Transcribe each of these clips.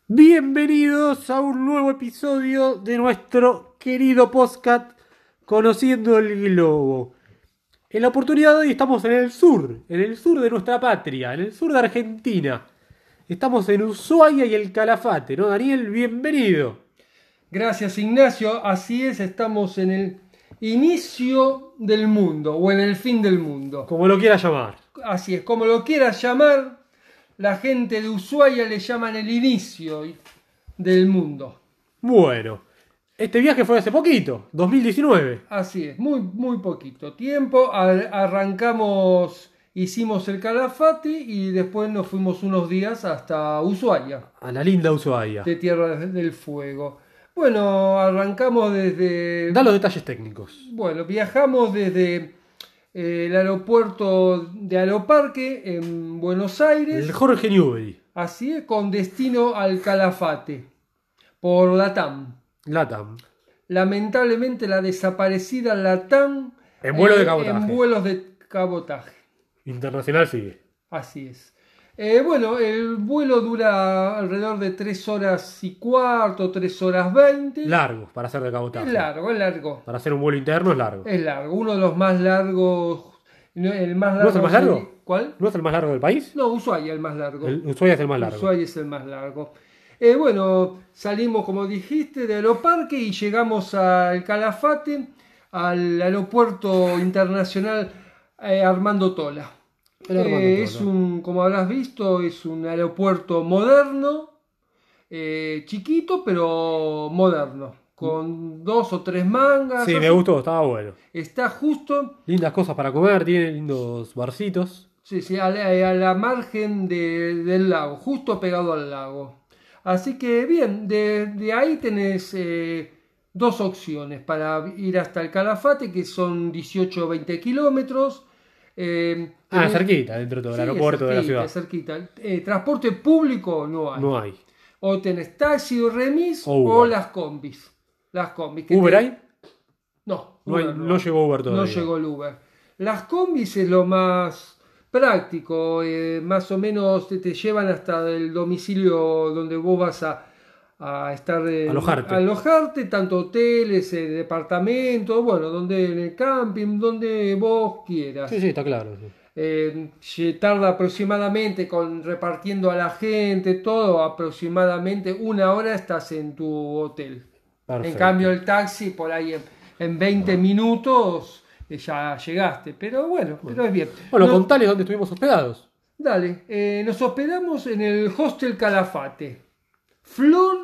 Bienvenidos a un nuevo episodio de nuestro querido podcast Conociendo el Globo. En la oportunidad de hoy estamos en el sur de nuestra patria, en el sur de Argentina. Estamos en Ushuaia y el Calafate, ¿no, Daniel? Bienvenido. Gracias, Ignacio. Así es, estamos en el inicio del mundo o en el fin del mundo. Como lo quieras llamar. Así es, como lo quieras llamar, la gente de Ushuaia le llaman el inicio del mundo. Bueno, este viaje fue hace poquito, 2019. Así es, muy poquito tiempo. Arrancamos, hicimos el Calafate y después nos fuimos unos días hasta Ushuaia, A la linda Ushuaia. de Tierra del Fuego. Bueno, arrancamos desde... Da los detalles técnicos. Bueno, viajamos desde el aeropuerto de Aeroparque en Buenos Aires, El Jorge Newbery. así es, con destino al Calafate, por LATAM. LATAM. Lamentablemente la desaparecida LATAM En vuelo de cabotaje. en vuelos de cabotaje, Internacional sigue. así es. Bueno, el vuelo dura alrededor de 3 horas y cuarto, 3 horas 20. Largo para hacer de cabotaje. Es largo. Para hacer un vuelo interno es largo. Es largo, uno de los más largos. El más largo. ¿No es el más largo? ¿Cuál? ¿No es el más largo del país? No, Ushuaia el más largo. Ushuaia es el más largo. Ushuaia es el más largo. Bueno, salimos, como dijiste, de Aeroparque y llegamos al Calafate, al aeropuerto internacional Armando Tola. Es como habrás visto, es un aeropuerto moderno, chiquito, pero moderno, con 2 o 3 mangas. Sí, me gustó, estaba bueno. Está justo, Lindas cosas para comer, tiene lindos barcitos. sí, a la margen del lago, justo pegado al lago. Así que bien, de ahí tenés 2 opciones para ir hasta el Calafate, que son 18 o 20 kilómetros. Cerquita, dentro de todo el aeropuerto de la ciudad. Cerquita. Transporte público no hay. No hay. O tenés taxi o remis O o Uber. las combis. Las combis. ¿Uber hay? No, No, Uber no llegó Uber todavía. no llegó el Uber. Las combis es lo más práctico. Más o menos te llevan hasta el domicilio donde vos vas a estar. Alojarte, tanto hoteles, departamentos, bueno, donde en el camping, donde vos quieras. Sí, está claro. Sí. Tarda aproximadamente, repartiendo a la gente, todo, aproximadamente 1 hora estás en tu hotel. Perfecto. En cambio el taxi, por ahí en 20 minutos ya llegaste, pero bueno, pero es bien. Bueno, contales dónde estuvimos hospedados. Dale, nos hospedamos en el Hostel Calafate. Flor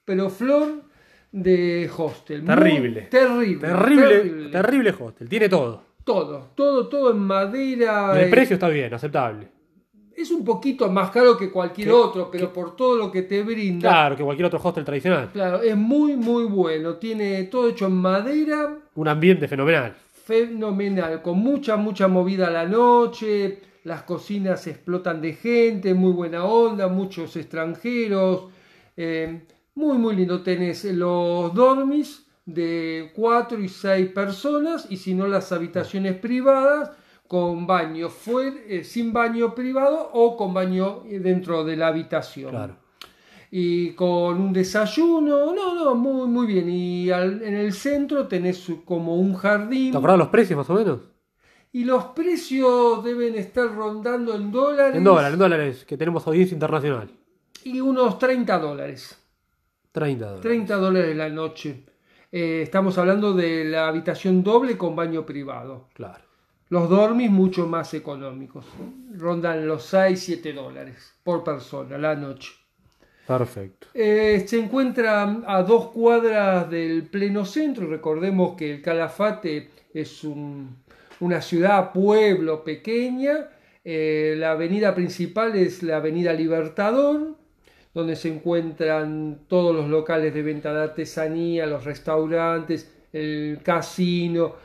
de hostel. Terrible. Terrible hostel. Tiene todo. Todo en madera. El precio está bien, aceptable. Es un poquito más caro que cualquier otro, pero por todo lo que te brinda. Claro, que cualquier otro hostel tradicional. Claro, es muy bueno. Tiene todo hecho en madera. Un ambiente fenomenal. Fenomenal, con mucha movida a la noche. Las cocinas explotan de gente, muy buena onda, muchos extranjeros. Muy lindo. Tenés los dormis de 4 y 6 personas, y si no, las habitaciones privadas con baño sin baño privado o con baño dentro de la habitación. Claro. Y con un desayuno, muy bien. Y en el centro tenés como un jardín. ¿Te acordás los precios más o menos? Y los precios deben estar rondando en dólares. En dólares, que tenemos audiencia internacional. Y unos $30. $30. $30 la noche. Estamos hablando de la habitación doble con baño privado. Claro. Los dormis mucho más económicos. Rondan los $6-7 por persona la noche. Perfecto. Se encuentra a 2 cuadras del pleno centro. Recordemos que el Calafate es una ciudad, pueblo pequeña. La avenida principal es la avenida Libertador, donde se encuentran todos los locales de venta de artesanía, los restaurantes, el casino,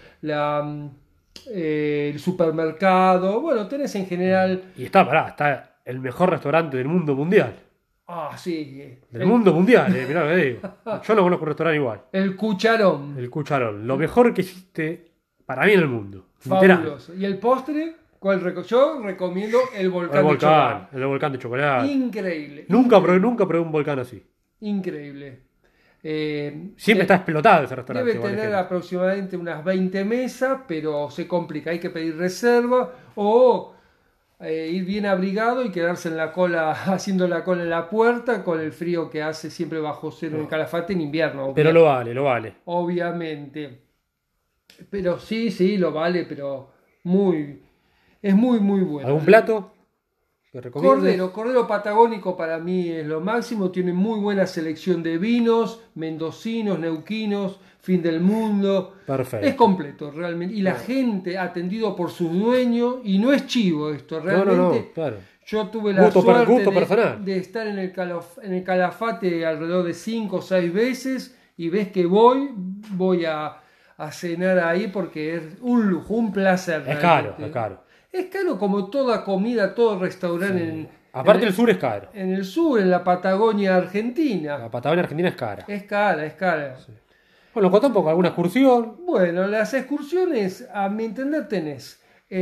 el supermercado. Bueno, tenés en general... Y está el mejor restaurante del mundo mundial. Ah, sí. Del mundo mundial, mirá lo que digo. Yo no conozco un restaurante igual. El Cucharón. El Cucharón. Lo mejor que existe para mí en el mundo. Fabuloso. ¿Y el postre? Yo recomiendo el volcán de chocolate. El volcán de chocolate. Increíble. Nunca probé un volcán así. Increíble. Siempre está explotado ese restaurante. Debe tener aproximadamente unas 20 mesas, pero se complica. Hay que pedir reserva o ir bien abrigado y quedarse en la cola, haciendo la cola en la puerta con el frío que hace siempre bajo cero en el Calafate en invierno. Pero lo vale. Obviamente. Pero sí, lo vale, pero es muy bueno. ¿Algún plato que recomiendes? Cordero patagónico para mí es lo máximo. Tiene muy buena selección de vinos, mendocinos, neuquinos, fin del mundo. Perfecto. Es completo realmente. Y la gente atendido por sus dueños, y no es chivo esto, realmente. No, claro. Yo tuve la suerte personal. de estar en el Calafate alrededor de 5 o 6 veces y ves que voy a cenar ahí porque es un lujo, un placer. Es caro. Es caro como toda comida, todo restaurante. Sí. Aparte el sur es caro. En el sur, en la Patagonia Argentina. La Patagonia Argentina es cara. Es cara. Sí. Bueno, contá un poco, alguna excursión. Bueno, las excursiones, a mi entender, tenés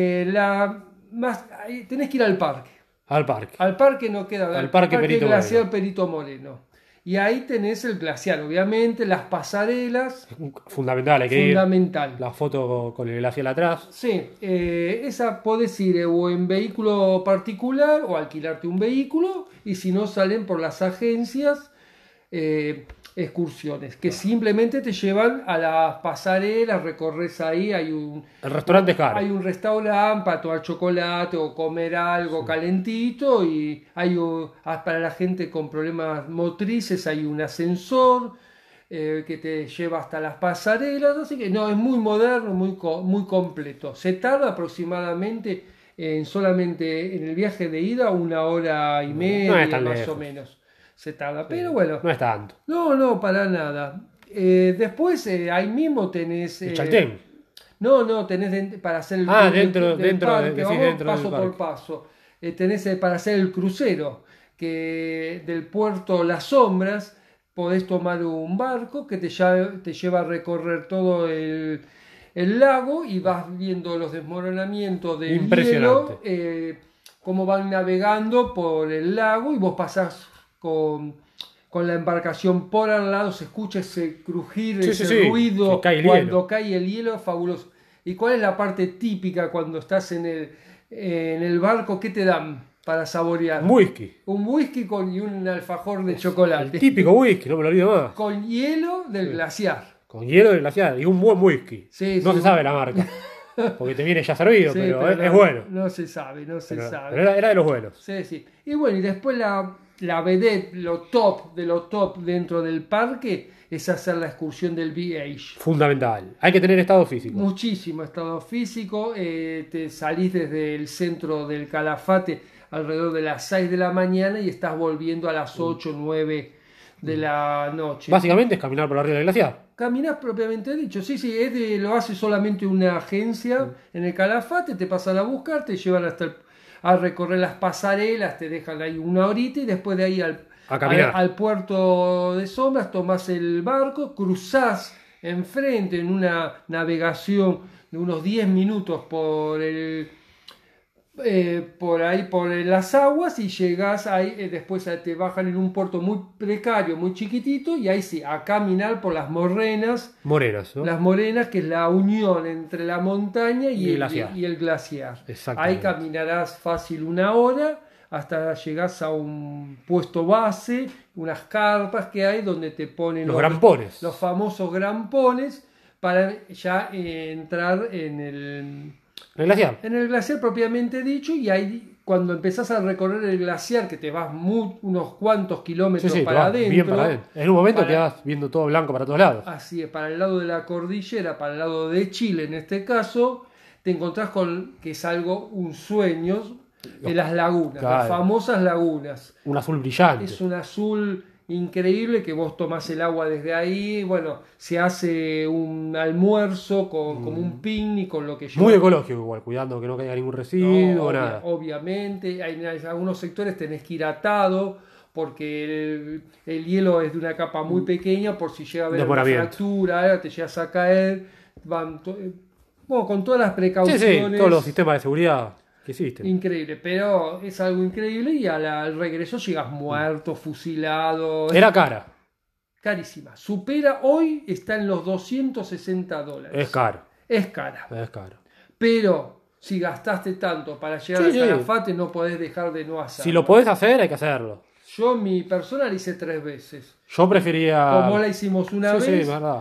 tenés que ir al parque. Al parque no queda. Al parque Perito Glaciar Moreno. Perito Moreno. Y ahí tenés el glaciar, obviamente, las pasarelas. Fundamental, hay que Fundamental. ir. La foto con el glaciar atrás. Sí, esa podés ir o en vehículo particular o alquilarte un vehículo, y si no salen por las agencias excursiones, que simplemente te llevan a las pasarelas, recorres ahí, El restaurante es caro. Hay un restaurante para tomar chocolate o comer algo calentito, y para la gente con problemas motrices hay un ascensor que te lleva hasta las pasarelas, así que no, es muy moderno, muy completo. Se tarda aproximadamente solamente en el viaje de ida 1 hora y media, No es tan más lejos. o menos. Se tarda, pero bueno. No es tanto. No, para nada. Después ahí mismo tenés... ¿El Chaltén? No, tenés para hacer el dentro del parque. Vamos dentro paso del parque. por paso. Tenés para hacer el crucero, que del puerto Las Sombras podés tomar un barco que te lleva a recorrer todo el lago, y vas viendo los desmoronamientos del hielo, cómo van navegando por el lago, y vos pasás con la embarcación por al lado, se escucha ese crujir, ese ruido cuando cae el hielo, fabuloso. ¿Y cuál es la parte típica cuando estás en el barco? ¿Qué te dan para saborear? Un whisky y un alfajor de chocolate. El típico whisky, no me lo olvido más. Con hielo del glaciar. Con hielo del glaciar y un buen whisky. No se sabe la marca. Porque te viene ya servido, pero es bueno. No se sabe. Pero era de los buenos. Sí. Y bueno, y después la vedette, lo top dentro del parque es hacer la excursión del BH. Fundamental. Hay que tener estado físico. Muchísimo estado físico. Te salís desde el centro del Calafate alrededor de las 6 de la mañana y estás volviendo a las 8 o 9 de la noche. Básicamente es caminar por arriba del glaciar. Caminás propiamente dicho, sí, lo hace solamente una agencia en el Calafate, te pasan a buscar, te llevan a recorrer las pasarelas, te dejan ahí 1 horita, y después de ahí al puerto de Sombras tomás el barco, cruzás enfrente en una navegación de unos 10 minutos por las aguas, y llegás ahí, después te bajan en un puerto muy precario, muy chiquitito, y ahí sí, a caminar por las morenas, ¿no? Las morenas, que es la unión entre la montaña y el glaciar. Ahí caminarás fácil 1 hora hasta llegás a un puesto base, unas carpas que hay donde te ponen los grampones, los famosos grampones, para ya entrar en el glaciar. En el glaciar propiamente dicho, y ahí cuando empezás a recorrer el glaciar, que te vas unos cuantos kilómetros para adentro. Bien para adentro. En un momento te vas viendo todo blanco para todos lados. Así es, para el lado de la cordillera, para el lado de Chile en este caso, te encontrás con que es un sueño de las lagunas, las famosas lagunas. Un azul brillante. Es un azul increíble, que vos tomás el agua desde ahí. Bueno, se hace un almuerzo como un picnic, con lo que muy ecológico igual, cuidando que no caiga ningún residuo, nada. Obviamente, en algunos sectores tenés que ir atado, porque el hielo es de una capa muy pequeña, por si llega a haber una fractura, te llegas a caer. Con todas las precauciones. Todos los sistemas de seguridad. ¿Qué hiciste? Increíble, pero es algo increíble y al regreso llegas muerto, fusilado. Era cara. Carísima. Supera hoy, está en los $260. Es caro. Es cara. Es caro. Pero si gastaste tanto para llegar Sí, al sí. Calafate, no podés dejar de no hacerlo. Si lo podés hacer, hay que hacerlo. Yo mi persona la hice 3 veces. Yo prefería... Como la hicimos una Sí, vez. sí, verdad.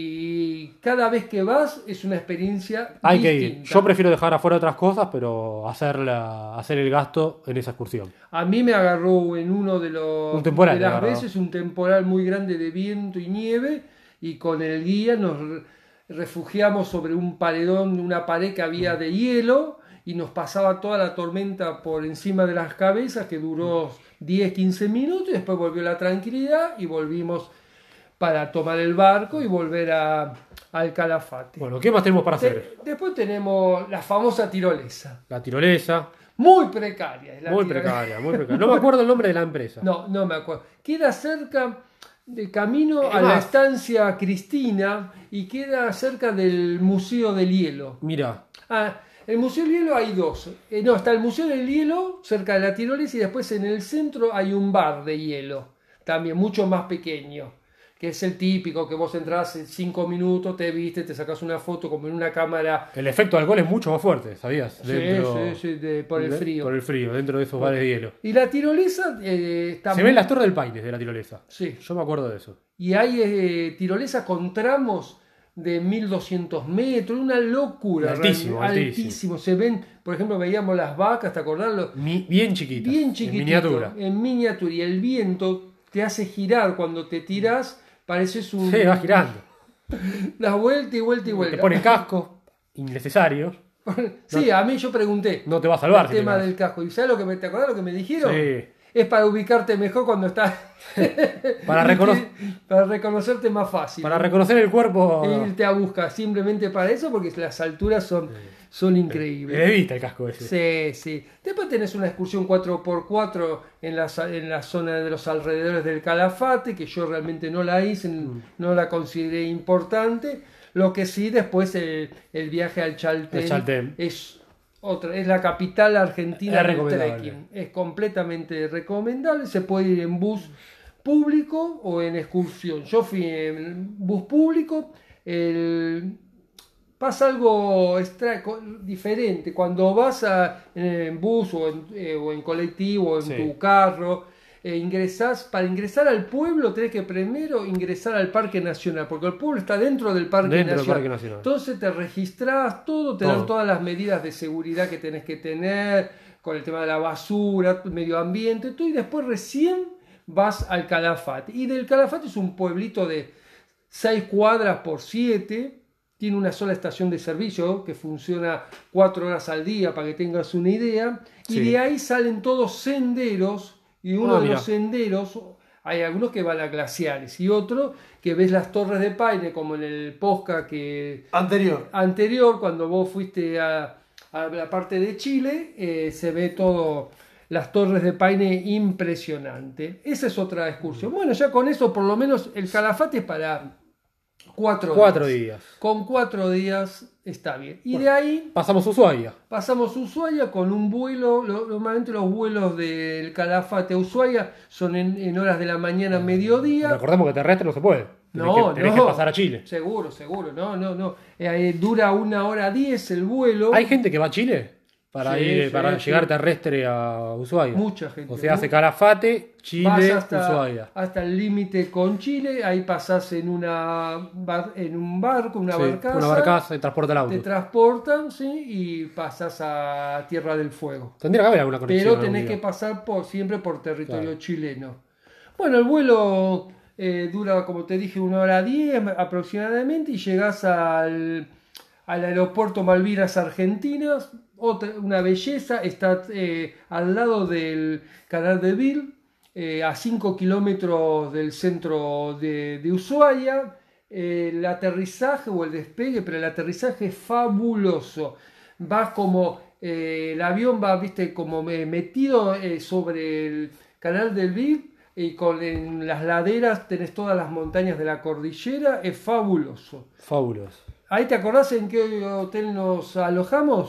Y cada vez que vas es una experiencia Hay que distinta. ir. Yo prefiero dejar afuera otras cosas, pero hacer el gasto en esa excursión. A mí me agarró en uno de Un temporal, de las te agarró. veces un temporal muy grande de viento y nieve y con el guía nos refugiamos sobre un paredón, una pared que había de hielo y nos pasaba toda la tormenta por encima de las cabezas que duró 10-15 minutos y después volvió la tranquilidad y volvimos para tomar el barco y volver al Calafate. Bueno, ¿qué más tenemos para hacer? Después tenemos la famosa tirolesa. La tirolesa. Muy precaria. Es la Muy tirolesa. precaria, muy precaria. No me acuerdo el nombre de la empresa. No me acuerdo. Queda cerca de camino Es a la más. estancia Cristina y queda cerca del Museo del Hielo. Mira, El Museo del Hielo hay dos. No, está el Museo del Hielo cerca de la tirolesa y después en el centro hay un bar de hielo, también mucho más pequeño, que es el típico que vos entras en 5 minutos, te viste, te sacas una foto como en una cámara. el efecto alcohol es mucho más fuerte, ¿sabías? Sí, por el frío. Por el frío, dentro de esos bares de hielo. Y la tirolesa está Se ven las Torres del Paine de la tirolesa. Sí. Yo me acuerdo de eso. Y hay tirolesa con tramos de 1200 metros, una locura. Altísimo, realmente, altísimo. Se ven, por ejemplo, veíamos las vacas, ¿te acordás? Bien chiquitas. Bien chiquitito, En miniatura. en miniatura. Y el viento te hace girar cuando te tiras, pareces un... Sí, va girando. Das vuelta y vuelta y Te vuelta. pone casco, innecesario. Sí, a mí yo pregunté No te va a salvar. el si te tema caes. del casco. ¿Y sabes lo que te acordás lo que me dijeron? Sí. Es para ubicarte mejor cuando estás... Para para reconocerte más fácil. Para reconocer el cuerpo. Irte a buscar simplemente para eso porque las alturas son increíbles. Le vista el casco ese. Sí. Después tenés una excursión 4x4 en la zona de los alrededores del Calafate, que yo realmente no la hice, no la consideré importante. Lo que sí, después el viaje al Chaltén, El Chaltén. es la capital argentina Es del recomendable. trekking. Es completamente recomendable. Se puede ir en bus público o en excursión. Yo fui en bus público. Pasa algo diferente cuando vas en bus o en colectivo o en Sí. tu carro. Para ingresar al pueblo tenés que primero ingresar al Parque Nacional, porque el pueblo está dentro del Parque Dentro del Nacional. Parque Nacional. Entonces te registrás todo, te Todo. dan todas las medidas de seguridad que tenés que tener, con el tema de la basura, medio ambiente, todo, y después recién vas al Calafate. Y del Calafate es un pueblito de 6 cuadras por 7, tiene una sola estación de servicio que funciona 4 horas al día, para que tengas una idea, y Sí. de ahí salen todos senderos, y uno de mira. los senderos, hay algunos que van a glaciares, y otro que ves las Torres de Paine, como en el podcast anterior, cuando vos fuiste a la parte de Chile, se ve todo las Torres de Paine impresionante. Esa es otra excursión. Bueno, ya con eso por lo menos el Calafate es para 4 días. Con 4 días está bien. Y Bueno. de ahí Pasamos a Ushuaia. pasamos a Ushuaia con un vuelo. Normalmente los vuelos del Calafate a Ushuaia son en horas de la mañana, mediodía. Recordemos que terrestre no se puede. Tenés que pasar a Chile. Seguro. No. Dura 1 hora 10 el vuelo. ¿Hay gente que va a Chile? Para Sí, llegar sí. terrestre a Ushuaia. Mucha gente. O sea, hace Calafate, Chile, Vas Ushuaia. hasta el límite con Chile. Ahí pasás en un barco, una Sí, barcaza. una barcaza y transporta el Te auto. transportan, sí, y pasas a Tierra del Fuego. Tendría que haber alguna conexión. Pero algún tenés día. que pasar siempre por territorio Claro. chileno. Bueno, el vuelo dura, como te dije, 1 hora 10 aproximadamente y llegás al aeropuerto Malvinas Argentinas. Una belleza, está al lado del Canal de Beagle, a 5 kilómetros del centro de Ushuaia. El aterrizaje o el despegue, pero el aterrizaje es fabuloso. Vas como el avión va, viste, como metido sobre el Canal del Beagle y en las laderas tenés todas las montañas de la cordillera. Es fabuloso. Fabuloso. ¿Ahí te acordás en qué hotel nos alojamos?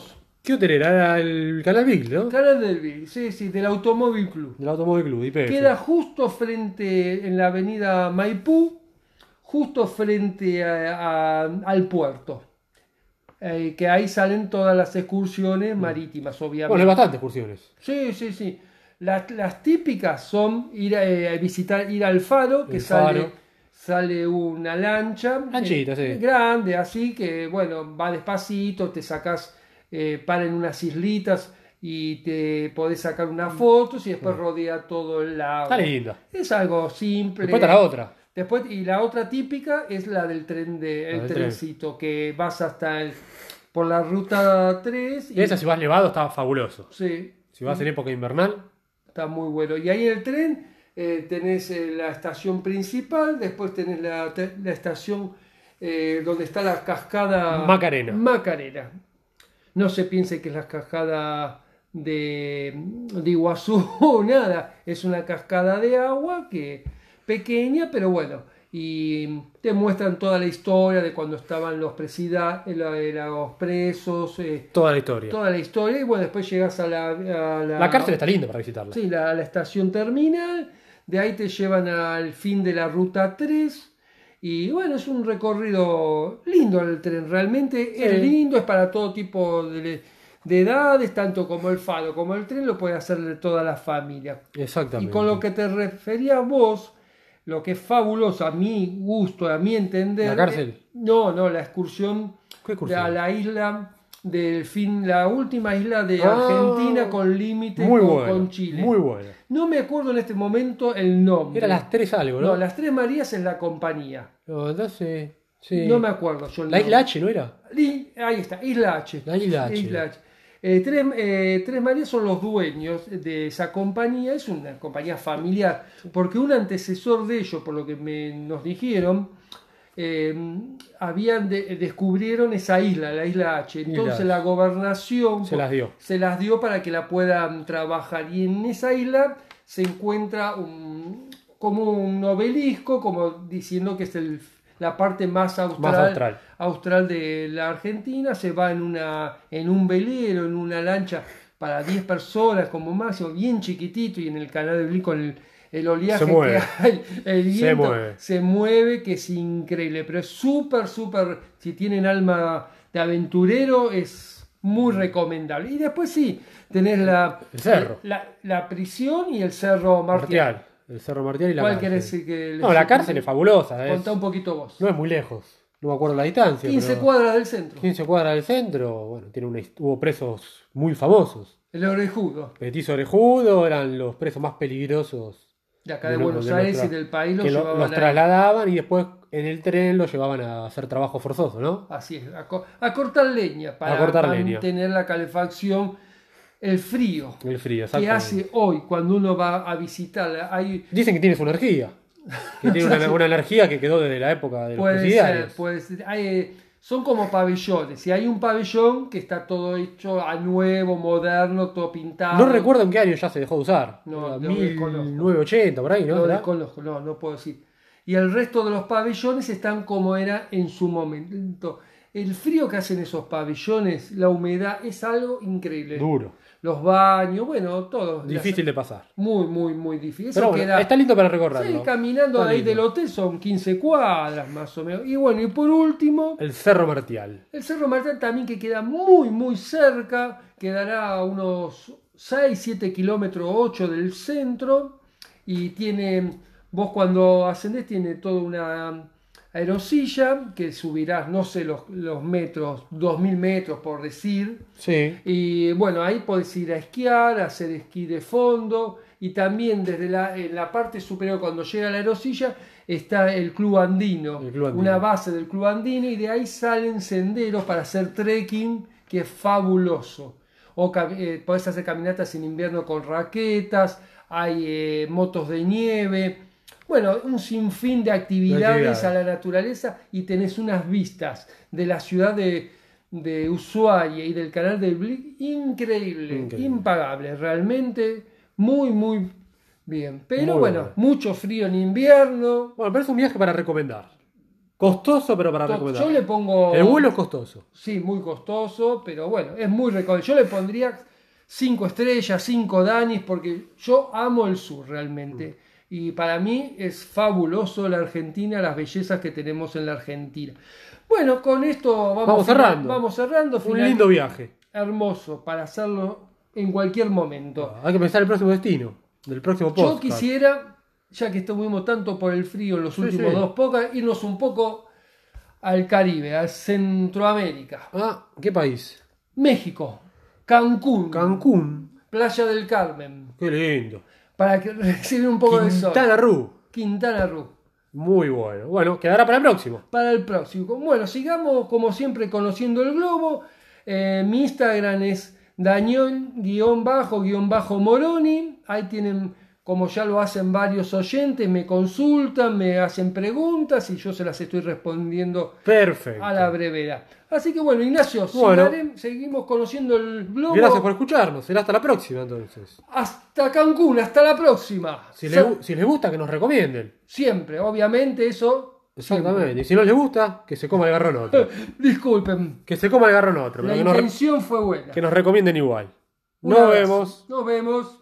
¿Qué hotel era? Era el Canal Big, ¿no? Canal del Vil, sí, sí, del Automóvil Club. Del Automóvil Club, IPF. Queda justo frente en la avenida Maipú, justo frente al puerto. Que ahí salen todas las excursiones marítimas, obviamente. Bueno, hay bastantes excursiones. Sí, sí, sí. Las típicas son ir a visitar, ir al faro, que El faro. sale una lancha Lanchita, sí. grande, así que, bueno, va despacito, te sacas, para en unas islitas y te podés sacar unas fotos y después rodea todo el lago. Está linda. Es algo simple. Después está la otra. Después, y la otra típica es la del tren La del trencito, que vas hasta por la ruta 3 Y esa, si vas nevado, está fabuloso. sí, Si vas en época invernal, está muy bueno. Y ahí en el tren tenés la estación principal, después tenés la estación donde está la cascada Macarena. Macarena. No se piense que es la cascada de Iguazú, nada. Es una cascada de agua que pequeña, pero bueno. Y te muestran toda la historia de cuando estaban los presos. toda la historia. Toda la historia. Y bueno, después llegas a La cárcel está linda para visitarla. sí, la estación terminal. De ahí te llevan al fin de la ruta 3. Y bueno, es un recorrido lindo el tren. Realmente es lindo, es para todo tipo de edades, tanto como el faro como el tren, lo puede hacer de toda la familia. Exactamente. Y con lo que te referías vos, lo que es fabuloso a mi gusto, a mi entender. ¿La cárcel? No, la excursión, ¿Qué excursión? a la isla del fin, la última isla de Argentina con límite muy con, buena, con Chile. Muy buena. No me acuerdo en este momento el nombre. Era las 3 algo, ¿no? No, las Tres Marías es la compañía. No, entonces, sí. No me acuerdo yo el La nombre. isla H, ¿no era? Ahí está, Isla H. La isla H. Isla H. Tres Marías son los dueños de esa compañía, es una compañía familiar, porque un antecesor de ellos, por lo que nos dijeron, descubrieron esa isla, la Isla H. Entonces Isla la gobernación Se las dio. se las dio para que la puedan trabajar. Y en esa isla se encuentra como un obelisco, como diciendo que es la parte más austral de la Argentina. Se va en un velero, en una lancha para 10 personas como máximo, bien chiquitito, y en el canal de Bli con el oleaje Se mueve. que hay, el viento Se mueve, que es increíble, pero es súper, si tienen alma de aventurero, es muy recomendable. Y después sí, tenés el cerro. la prisión y el Cerro Martial. El Cerro Martial y la ¿Cuál cárcel. querés que No, la cárcel es fabulosa. Contá un poquito vos. No es muy lejos. No me acuerdo la distancia. 15 pero cuadras del centro. 15 cuadras del centro. Bueno, hubo presos muy famosos. El Orejudo. Petiso Orejudo eran los presos más peligrosos De acá de Buenos Aires y del país que llevaban los ahí. trasladaban y después en el tren los llevaban a hacer trabajo forzoso, ¿no? Así es, a cortar leña para cortar leña. mantener la calefacción, el frío El frío, que exactamente. hace hoy cuando uno va a visitarla. Dicen que tiene su energía. Que tiene una energía que quedó desde la época de los presidiarios. Puede ser. Son como pabellones. Y hay un pabellón que está todo hecho a nuevo, moderno, todo pintado. No recuerdo en qué año ya se dejó de usar. No, Era lo desconozco. 1980, por ahí, ¿no? Lo ¿Verdad? desconozco, no puedo decir. Y el resto de los pabellones están como era en su momento. El frío que hacen esos pabellones, la humedad, es algo increíble. Duro. Los baños, bueno, todo. Difícil de pasar. Muy, muy, muy difícil. Pero Eso bueno, queda, está lindo para recorrerlo. sí, caminando Está de ahí lindo. del hotel son 15 cuadras más o menos. Y bueno, y por último, El Cerro Martial. el Cerro Martel también, que queda muy, muy cerca, quedará a unos 6, 7 kilómetros, 8 del centro, y vos cuando ascendés tiene toda una aerosilla que subirás, no sé, los metros, 2000 metros por decir, Sí. y bueno, ahí podés ir a esquiar, a hacer esquí de fondo, y también en la parte superior, cuando llega la aerosilla, está el Club Andino, El Club Andino. una base del Club Andino, y de ahí salen senderos para hacer trekking, que es fabuloso. O podés hacer caminatas en invierno con raquetas, hay motos de nieve, bueno, un sinfín de actividades a la naturaleza, y tenés unas vistas de la ciudad de Ushuaia y del canal del Bli increíble, impagable, realmente muy, muy bien. Pero Muy bueno, bueno. mucho frío en invierno. Bueno, pero es un viaje para recomendar. Costoso, pero para recomendar. Yo le pongo... El vuelo es costoso. Sí, muy costoso, pero bueno, es muy recomendable. Yo le pondría 5 estrellas, 5 Danis, porque yo amo el sur realmente. Y para mí es fabuloso la Argentina, las bellezas que tenemos en la Argentina. Bueno, con esto Vamos cerrando. Vamos cerrando. Un lindo viaje. Hermoso para hacerlo en cualquier momento. Hay que pensar el próximo destino, del próximo podcast. Yo quisiera, ya que estuvimos tanto por el frío en los últimos dos podcasts, irnos un poco al Caribe, a Centroamérica. Ah, ¿qué país? México, Cancún, Cancún. Playa del Carmen, Qué lindo. para que reciban un poco de sol. Quintana Roo. Quintana Roo. Muy bueno. Bueno, quedará para el próximo. Para el próximo. Bueno, sigamos como siempre conociendo el globo. Mi Instagram es Daniel_Moroni. Ahí tienen, como ya lo hacen varios oyentes, me consultan, me hacen preguntas y yo se las estoy respondiendo Perfecto. a la brevedad. Así que bueno, Ignacio, Bueno. seguimos conociendo el globo. Gracias por escucharnos. Será hasta la próxima entonces. Hasta Cancún, hasta la próxima. Si les gusta, que nos recomienden. Siempre, obviamente, eso. Exactamente. Y si no les gusta, que se coma el garrón otro. Disculpen, Que se coma el garrón otro. la pero intención fue buena. que nos recomienden igual. Un Nos abrazo. vemos. Nos vemos.